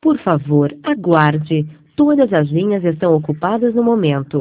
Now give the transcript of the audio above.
Por favor, aguarde. Todas as linhas estão ocupadas no momento.